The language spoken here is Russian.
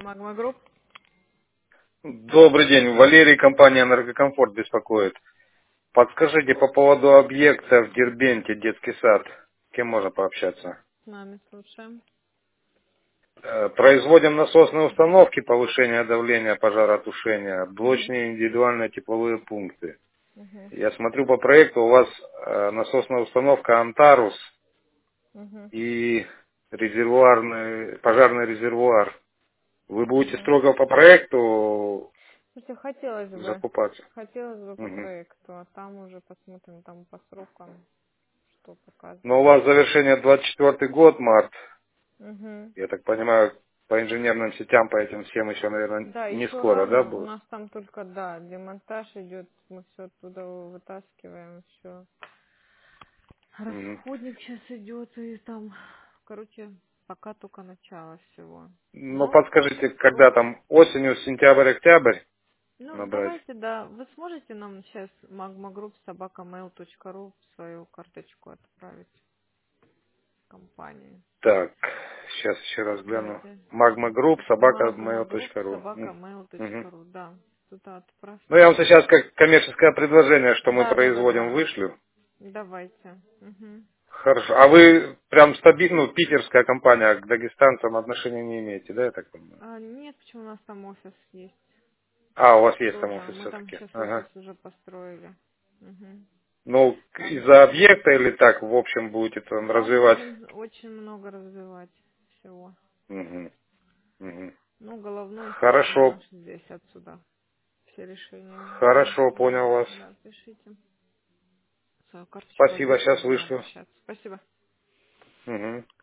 Магма Групп. Добрый день, Валерий, компания «Энергокомфорт» беспокоит. Подскажите по поводу объекта в Дербенте, детский сад, с кем можно пообщаться? С нами слушаем. Производим насосные установки, повышение давления, пожаротушения, Угу. блочные индивидуальные тепловые пункты. Угу. Я смотрю по проекту, у вас насосная установка «Антарус» Угу. и пожарный резервуар. Вы будете Угу. строго по проекту Слушайте, закупаться? хотелось бы по Мгм. проекту, а там уже посмотрим там по срокам, что Но у показывает. вас завершение 24 год, март. Угу. Я так понимаю, по инженерным сетям, по этим всем еще, наверное, Да, не еще скоро, да, рано. У будет? нас там только, да, демонтаж идет, мы все оттуда вытаскиваем, все. Мгм. Расходник сейчас идет, и там, короче, пока только начало всего. Ну, Но подскажите, когда сроки. там осенью, сентябрь, октябрь Ну, набрать? давайте, да. Вы сможете нам сейчас magmagroup@mail.ru свою карточку отправить компании? Так, сейчас еще раз гляну. Давайте. Magma Group, собака, mail.ru. Мгм. magmagroup@mail.ru, да. Туда Ну, я отправьте. вам сейчас как коммерческое предложение, что мы Да, да, да, производим, да. вышлю. Давайте. Угу. Хорошо. А вы прям стабильно, ну, питерская компания, к дагестанцам отношения не имеете, да, я так понимаю? Нет, почему у нас там офис есть А, у вас есть там тоже. офис Мы там все-таки. сейчас офис Ага. уже построили. Угу. Ну, Там из-за объекта или так, в общем, будете там там развивать? будем очень много развивать всего. Мгм, мгм. Ну, головной центр Хорошо, наш здесь, отсюда. Все решения. хорошо, понял вас. Да, пишите. Свою карточку Спасибо, возьмите, сейчас будем вышлю. обращаться. Спасибо. Мгм.